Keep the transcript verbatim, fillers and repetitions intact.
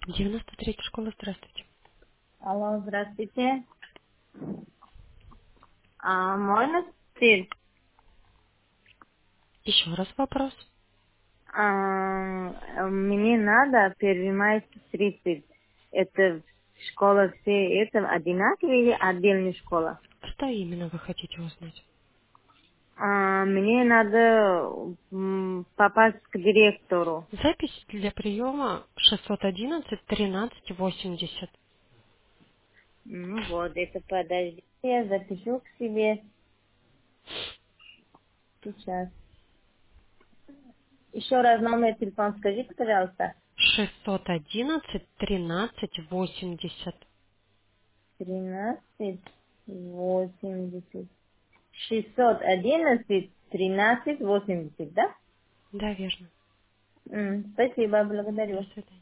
девяносто третья школа, здравствуйте. Алло, здравствуйте. А, можно теперь? Еще раз вопрос. А, мне надо первый мая тридцать. Это школа все это одинаковые или отдельная школа? Что именно вы хотите узнать? А, мне надо м, попасть к директору. Запись для приема шестьсот одиннадцать тринадцать восемьдесят. Ну вот, это подождите, я запишу к себе сейчас. Еще раз номер телефона скажите, пожалуйста. шестьсот одиннадцать тринадцать восемьдесят. Тринадцать восемьдесят. Шестьсот одиннадцать тринадцать восемьдесят, да? Да, верно. М, Спасибо, До благодарю. свидания.